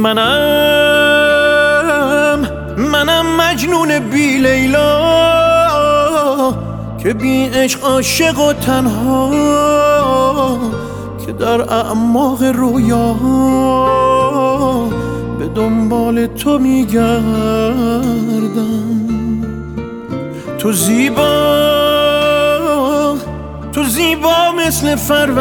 منم مجنون بی لیلا که بی عشق عاشق و تنها، که در اعماق رویا به دنبال تو میگردم. تو زیبا مثل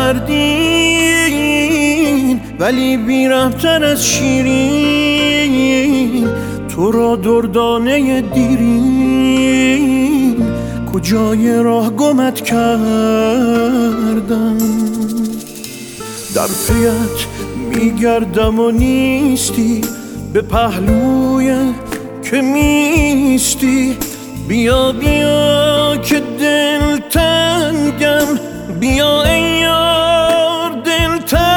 فروردین، ولی بی ربط‌تر از شیرین. تو را دردانه دیرین، کجای راه گمت کردم. در پیت میگردم و نیستی، به پهلوی که میستی. بیا که دل تنگم، بیا ای یار دل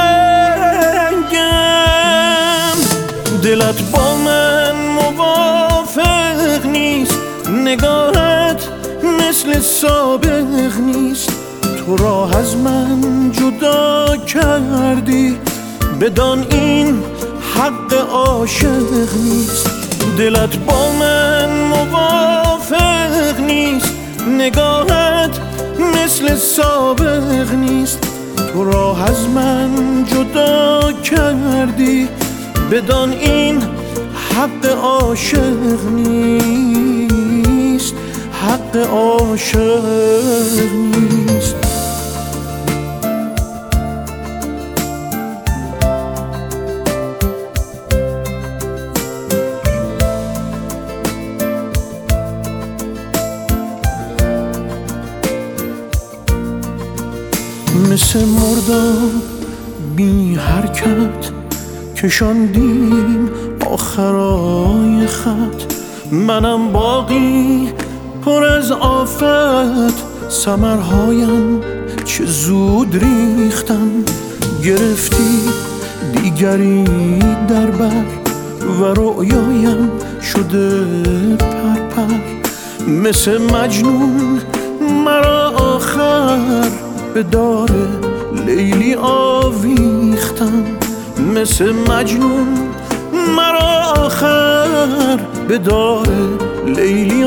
تنگم. دلت با من موافق نیست، نگاهت مثل سابق نیست. تو راه از من جدا کردی، بدان این حق عاشق نیست. دلت با من موافق نیست، نگاهت مثل سابق نیست. تو راه از من جدا کردی، بدان این حق عاشق نیست، حق عاشق نیست. مثل مرداب بی حرکت کشاندیم آخرای خط. منم باقی پر از آفت، ثمرهایم چه زود ریختن. گرفتی دیگری در بر و رؤیایم شده پرپر. مثل مجنون مرا آخر به دار لیلی آویختن. مثل مجنون مرا آخر به دار لیلی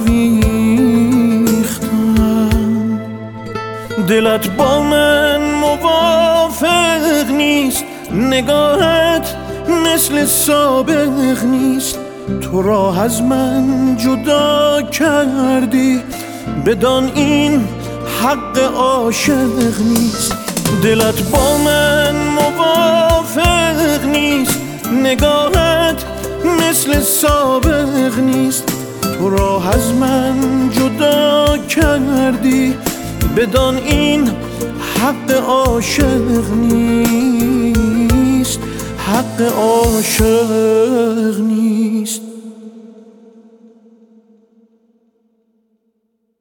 آویختن. دلت با من موافق نیست، نگاهت مثل سابق نیست. تو راه از من جدا کردی، بدان این حق عاشق نیست. دلت با من موافق نیست، نگاهت مثل سابق نیست. تو راه از من جدا کردی، بدان این حق عاشق نیست، حق عاشق نیست.